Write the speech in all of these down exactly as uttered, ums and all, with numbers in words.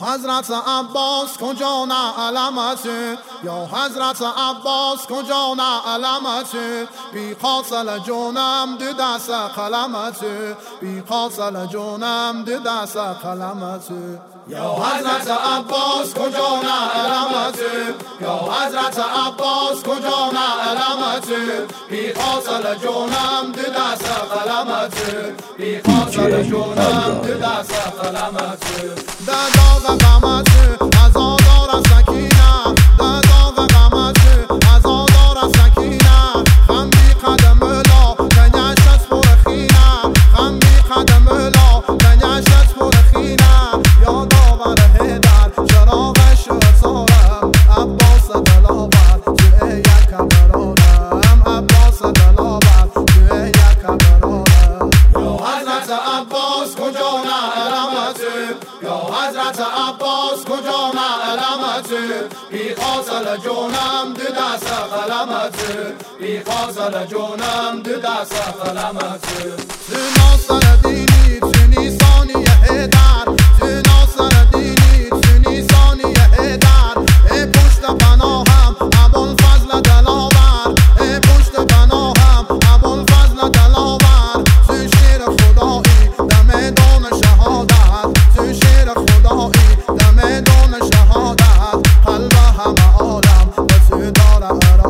حضرت عباس کجا نه علامته، یا حضرت عباس کجا نه علامته، بی قاصل جونم دو دست قلمته، بی قاصل جونم دو دست قلمته. یا حضرت عباس کجا نه علامته، یا حضرت عباس کجا نه علامته، بی قاصل جونم دو دست قلمته، بی قاصل جونم دو دست قلمته. داغ غمته عزادار سکینه، داغ غمته عزادار سکینه، خم بی قدم لا کنیش از پرخینه، خم بی قدم لا کنیش از پرخینه. یا داور هیدر چراغش سارم، عباس دلاور توی یک برارم، عباس دلاور توی یک برارم. یا حضرت عباس کجا نه علامته، یا حضرت عباس کجا نه علامته، بی قاصل جونم دو دست قلمته، بی قاصل جونم دو دست قلمته. تو ناصر دینی تو نیسانی هیدر، تو ناصر دینی تو نیسانی هیدر، ای پشت پناهم ابوالفضل دلاور، ای پشت پناهم ابوالفضل دلاور. تو شیر خدایی در میدان شهادت، تو شیر خدایی در میدان شهادت، قلب همه عالم به تو داره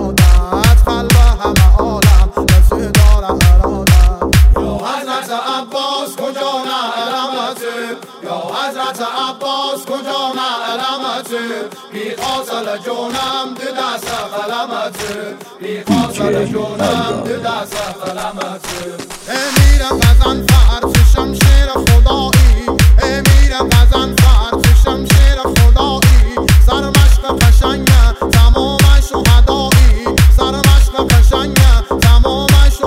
ارادت، قلب همه عالم به تو داره ارادت. یا حضرت عباس کجا نه علامته، یا حضرت عباس کجا نه علامته، بی قاصل جونم دو دست قلمته، بی قاصل جونم دو دست قلمته. امیر غضنفر تو شمشیر خدایی، امیر غضنفر تو شمشیر خدایی، سرمشق قشنگه تمام شهدایی، سرمشق قشنگه تمام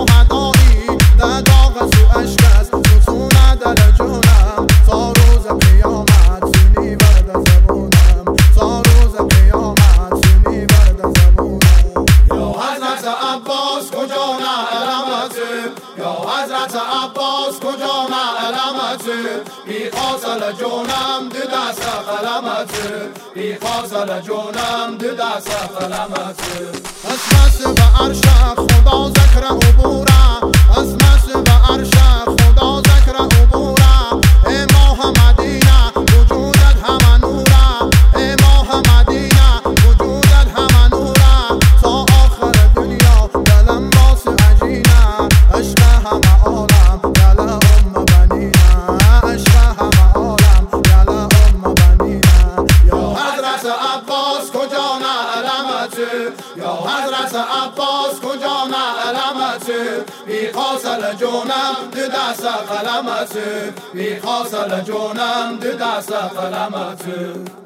شهدایی. در داغ سو اشکست ستونه در جونم، تا روز قیامت سونی ورد زبونم، تا روز قیامت سونی ورد زبونم. یا حضرت عباس کجا نه علامته، یا حضرت عباس کجا نه علامته، بی قاصل جونم دو دست قلمته، بی قاصل جونم دو دست قلمته. اسمس و عرش خدا ذکر عبوره، اسمس و عرش خدا ذکر عبوره، ای ماه مدینه وجودت همه نوره، ای ماه مدینه وجودت همه نوره. تا آخر دنیا دلم باس عجینه، عشق همه عالم دل ام بنینه، عشق همه عالم دل ام بنینه. یا حضرت عباس کجا نه علامته، یا حضرت عباس کجا نه علامته، بی قاصل جونم دو دست قلمته، بی قاصل جونم دو دست قلمته.